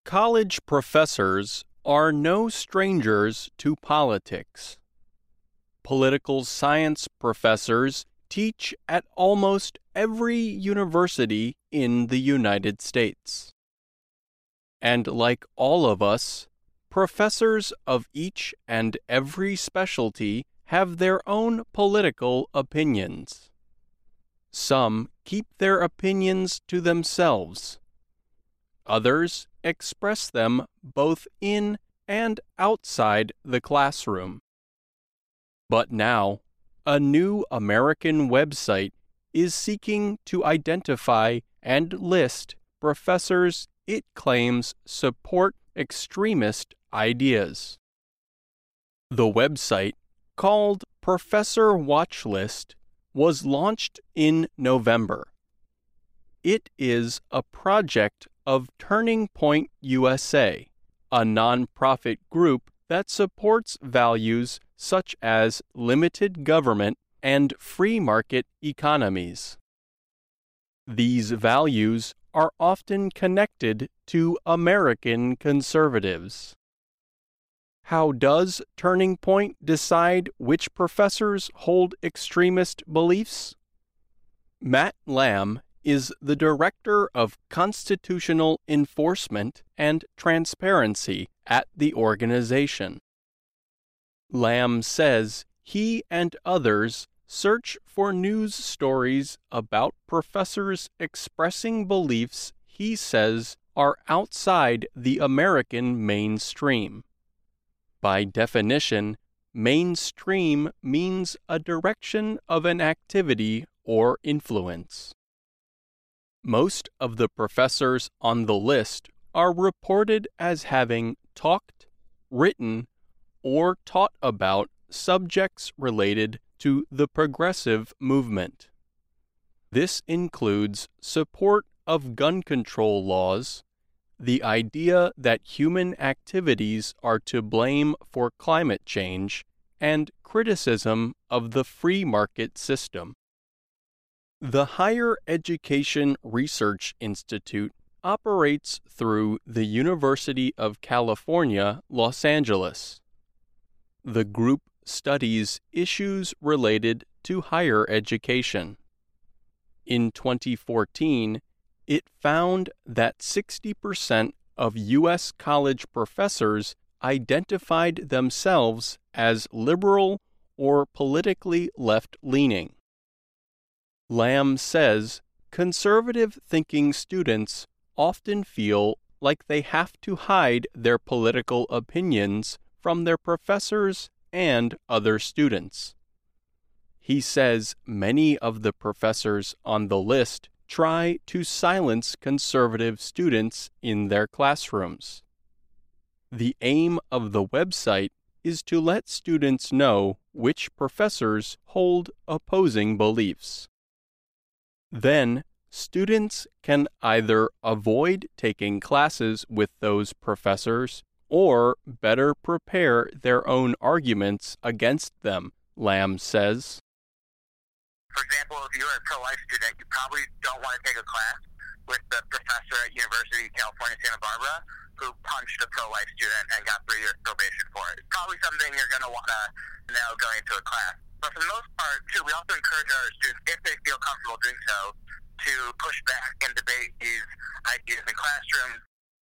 College professors are no strangers to politics. Political science professors teach at almost every university in the United States. And like all of us, professors of each and every specialty have their own political opinions. Some keep their opinions to themselves. Others express them both in and outside the classroom. But now, a new American website is seeking to identify and list professors it claims support extremist ideas. The website, called Professor Watchlist, was launched in November. It is a project of Turning Point USA, a nonprofit group that supports values such as limited government and free market economies. These values are often connected to American conservatives. How does Turning Point decide which professors hold extremist beliefs? Matt Lamb is the Director of Constitutional Enforcement and Transparency at the organization. Lamb says he and others search for news stories about professors expressing beliefs he says are outside the American mainstream. By definition, mainstream means a direction of an activity or influence. Most of the professors on the list are reported as having talked, written, or taught about subjects related to the progressive movement. This includes support of gun control laws, the idea that human activities are to blame for climate change, and criticism of the free market system. The Higher Education Research Institute operates through the University of California, Los Angeles. The group studies issues related to higher education. In 2014, it found that 60% of U.S. college professors identified themselves as liberal or politically left-leaning. Lamb says conservative-thinking students often feel like they have to hide their political opinions from their professors and other students. He says many of the professors on the list try to silence conservative students in their classrooms. The aim of the website is to let students know which professors hold opposing beliefs. Then, students can either avoid taking classes with those professors or better prepare their own arguments against them, Lamb says. For example, if you're a pro-life student, you probably don't want to take a class with the professor at University of California, Santa Barbara, who punched a pro-life student and got 3 years probation for it. It's probably something you're going to want to know going into a class. But for the most part, too, we also encourage our students, if they feel comfortable doing so, to push back and debate these ideas in classrooms.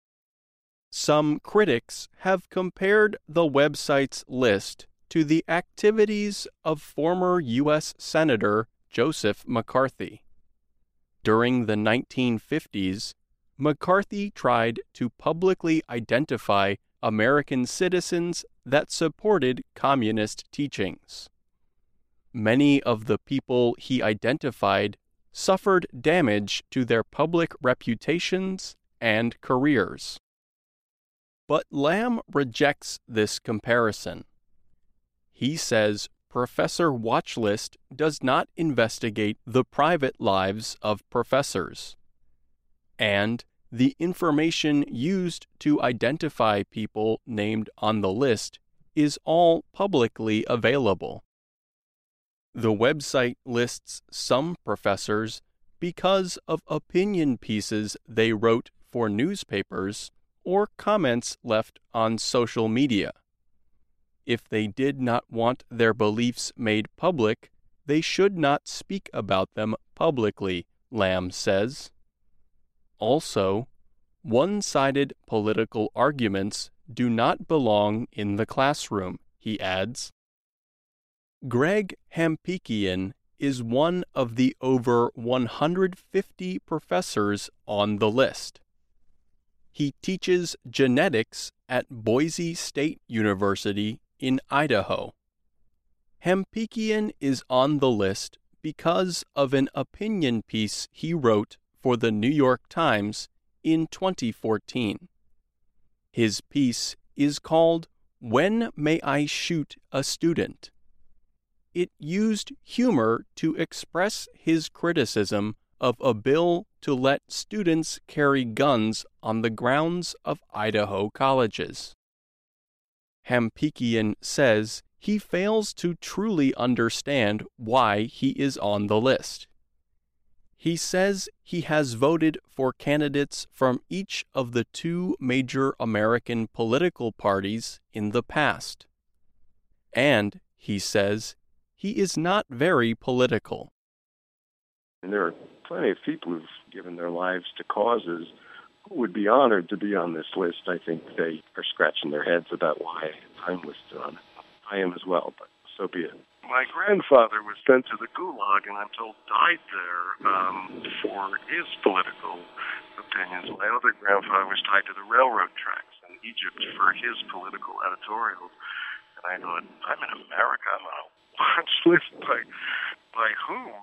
Some critics have compared the website's list to the activities of former U.S. Senator Joseph McCarthy. During the 1950s, McCarthy tried to publicly identify American citizens that supported communist teachings. Many of the people he identified suffered damage to their public reputations and careers. But Lamb rejects this comparison. He says Professor Watchlist does not investigate the private lives of professors, and the information used to identify people named on the list is all publicly available. The website lists some professors because of opinion pieces they wrote for newspapers or comments left on social media. If they did not want their beliefs made public, they should not speak about them publicly, Lamb says. Also, one-sided political arguments do not belong in the classroom, he adds. Greg Hampikian is one of the over 150 professors on the list. He teaches genetics at Boise State University in Idaho. Hampikian is on the list because of an opinion piece he wrote for the New York Times in 2014. His piece is called "When May I Shoot a Student?" It used humor to express his criticism of a bill to let students carry guns on the grounds of Idaho colleges. Hampikian says he fails to truly understand why he is on the list. He says he has voted for candidates from each of the two major American political parties in the past. And, he says, he is not very political. And there are plenty of people who've given their lives to causes who would be honored to be on this list. I think they are scratching their heads about why I'm listed on it. I am as well, but so be it. My grandfather was sent to the Gulag, and I'm told died there for his political opinions. My other grandfather was tied to the railroad tracks in Egypt for his political editorials. And I thought, I'm in America, I'm on a watch list by whom?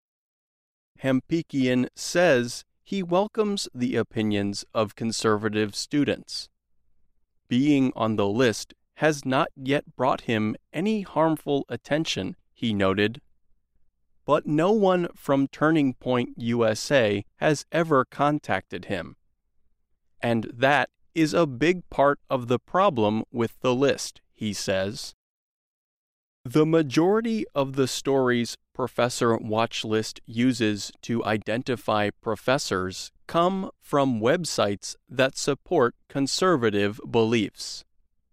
Hampikian says he welcomes the opinions of conservative students. Being on the list has not yet brought him any harmful attention, he noted. But no one from Turning Point USA has ever contacted him. And that is a big part of the problem with the list, he says. The majority of the stories Professor Watchlist uses to identify professors come from websites that support conservative beliefs.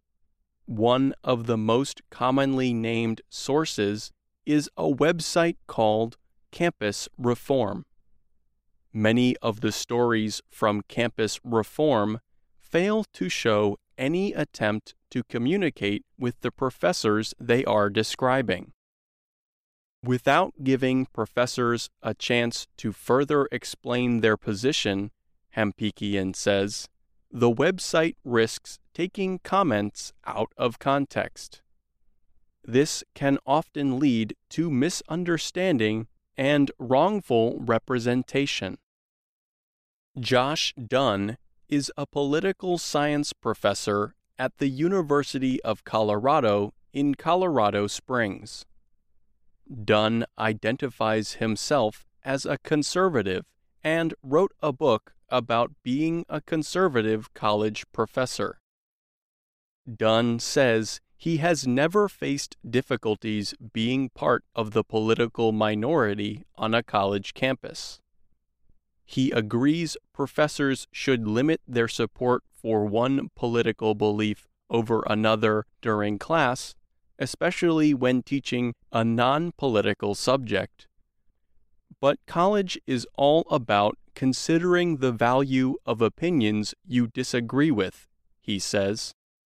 One of the most commonly named sources is a website called Campus Reform. Many of the stories from Campus Reform fail to show any attempt to communicate with the professors they are describing. Without giving professors a chance to further explain their position, Hampikian says, the website risks taking comments out of context. This can often lead to misunderstanding and wrongful representation. Josh Dunn is a political science professor at the University of Colorado in Colorado Springs. Dunn identifies himself as a conservative and wrote a book about being a conservative college professor. Dunn says he has never faced difficulties being part of the political minority on a college campus. He agrees professors should limit their support for one political belief over another during class, especially when teaching a non-political subject. But college is all about considering the value of opinions you disagree with, he says.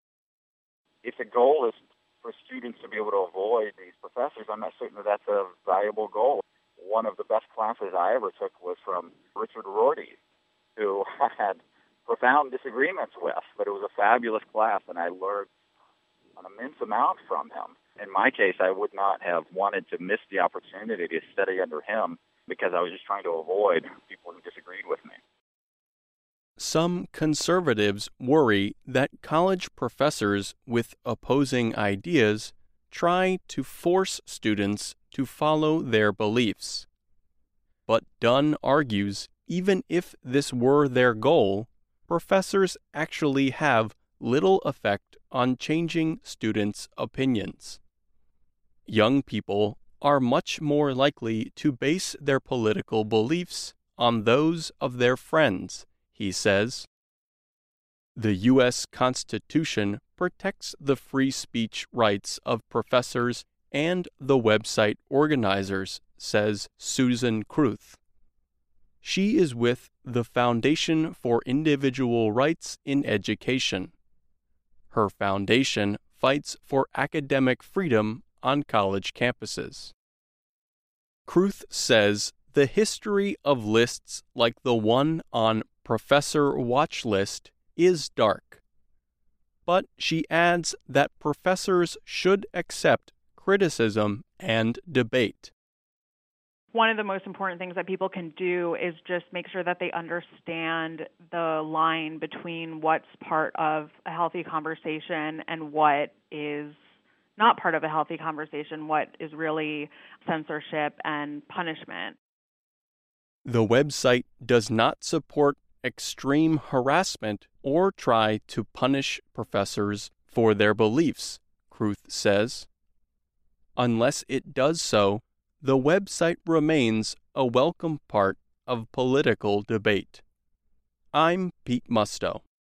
If the goal is for students to be able to avoid these professors, I'm not certain that that's a valuable goal. One of the best classes I ever took was from Richard Rorty, who I had profound disagreements with, but it was a fabulous class, and I learned an immense amount from him. In my case, I would not have wanted to miss the opportunity to study under him because I was just trying to avoid people who disagreed with me. Some conservatives worry that college professors with opposing ideas try to force students to follow their beliefs. But Dunn argues even if this were their goal, professors actually have little effect on changing students' opinions. Young people are much more likely to base their political beliefs on those of their friends, he says. The U.S. Constitution protects the free speech rights of professors and the website organizers, says Susan Kruth. She is with the Foundation for Individual Rights in Education. Her foundation fights for academic freedom on college campuses. Kruth says the history of lists like the one on Professor Watch List is dark. But she adds that professors should accept criticism and debate. One of the most important things that people can do is just make sure that they understand the line between what's part of a healthy conversation and what is not part of a healthy conversation, what is really censorship and punishment. The website does not support extreme harassment or try to punish professors for their beliefs, Kruth says. Unless it does so, the website remains a welcome part of political debate. I'm Pete Musto.